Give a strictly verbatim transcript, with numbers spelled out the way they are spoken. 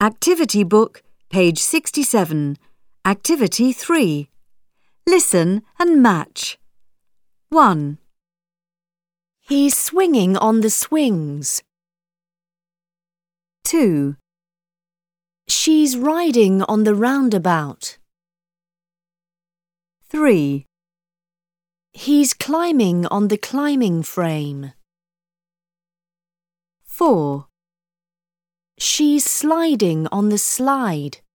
Activity Book, page sixty-seven, Activity three. Listen and match. one. He's swinging on the swings. two. She's riding on the roundabout. three. He's climbing on the climbing frame. four. She's sliding on the slide.